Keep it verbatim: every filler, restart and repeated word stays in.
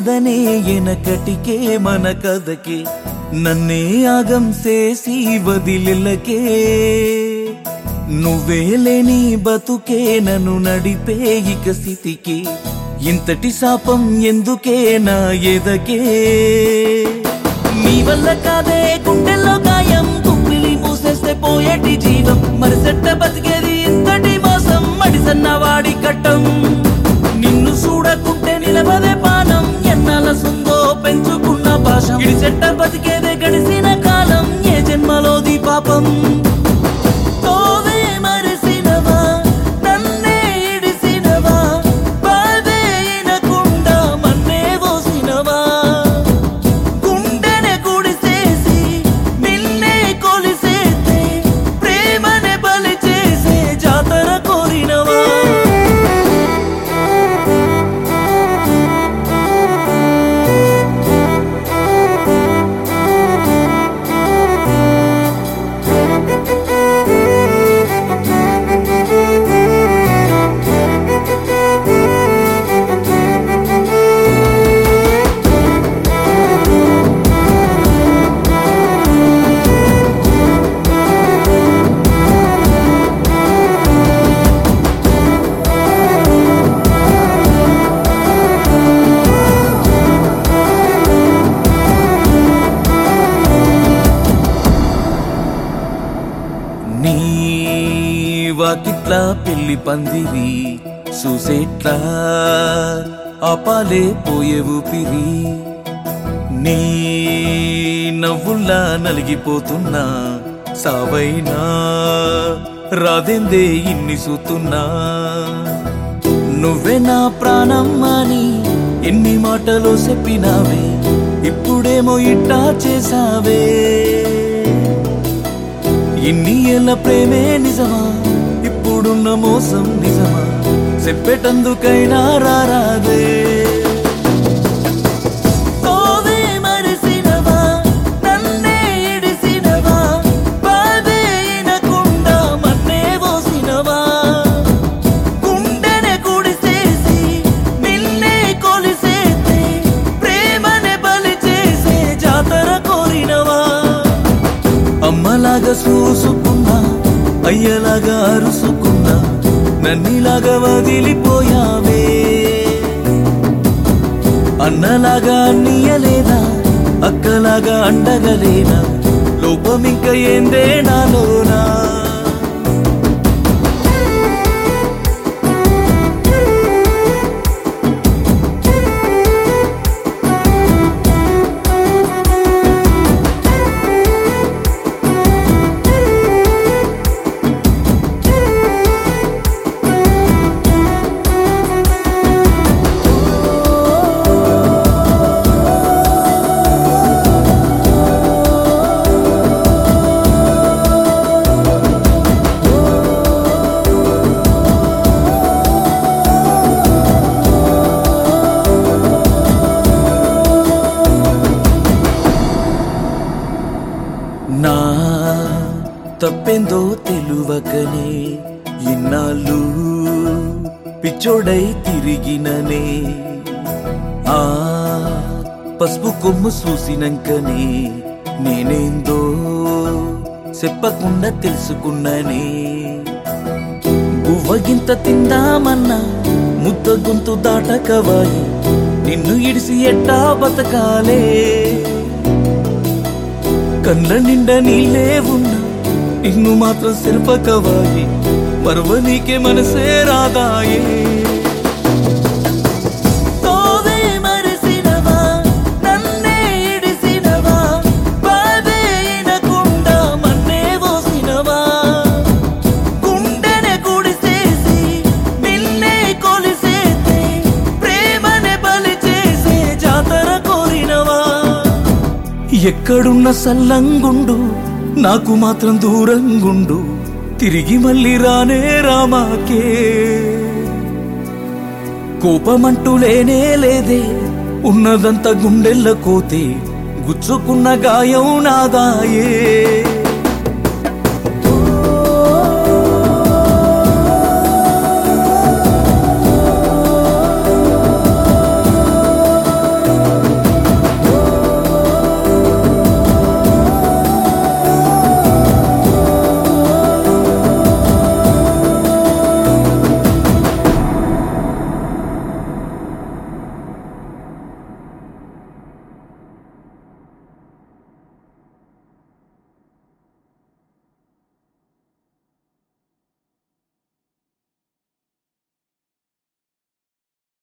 కాదనే ఎనకటికే మన కథకే నన్నే ఆగం చేసి వదిలెలకే నువ్వే లేని బతుకే నన్ను నడిపే ఇక స్థితికి ఇంతటి శాపం ఎందుకే నా ఎదకే నీ వల్ల కాదే గుండెల్లో గాయం కుప్పిలి మూసేస్తే పోయేటి జీవం మరిసెట్ట బతికేది ఇంతటి మోసం మడిసన్న వాడి కట్టం నిన్ను చూడకుంటే నిలబదే పానం ఎన్నాల సుందో పెంచుకున్న భాష ఇడిసెట్ట బతికేదే గడిసిన కాలం ఏ జన్మలోది పాపం నీ వాకిట్లా పెళ్లి పందిరి చూసేట్లా ఆపాలే పోయే ఊపిరి నీ నవ్వుల్లా నలిగిపోతున్నా సావైనా రాదేందే ఇన్ని సూతున్నా నువ్వే నా ప్రాణం అని ఎన్ని మాటలు చెప్పినావే ఇప్పుడేమో ఇట్టా చేసావే ఇన్ని ఏళ్ళ ప్రేమే నిజమా ఇప్పుడున్న మోసం నిజమా చెప్పేటందుకైనా రారాదే అమ్మలాగా చూసుకున్నా అయ్యలాగా అరుసుకున్నా నన్నిలాగా వదిలిపోయావే అన్నలాగా అన్నయ్యలేదా అక్కలాగా అండగలేనా లోపం ఇంకా ఏందే నాలోనా నా తప్పెందో తెలువకనే ఇన్నాళ్ళు పిచ్చోడై తిరిగిననే ఆ పసుపు కొమ్ము చూసినంకనే నేనేందో చెప్పకుండా తెలుసుకున్నానే బువ్వగింత తిందామన్నా ముద్ద గొంతు దాటకవాయి నిన్ను ఇడిసి ఎట్టా బతకాలే కళ్ళ నిండా నీళ్ళే ఉన్నా నిన్ను మాత్రం శిల్పకవాలి పర్వనీకే మనసే రాదాయే ఎక్కడున్న సల్లంగుండు నాకు మాత్రం దూరంగుండు తిరిగి మళ్ళీ రానే రామాకే కోపమంటూ లేనే లేదే ఉన్నదంతా గుండెల్ల కోతే గుచ్చుకున్న గాయం నాదాయే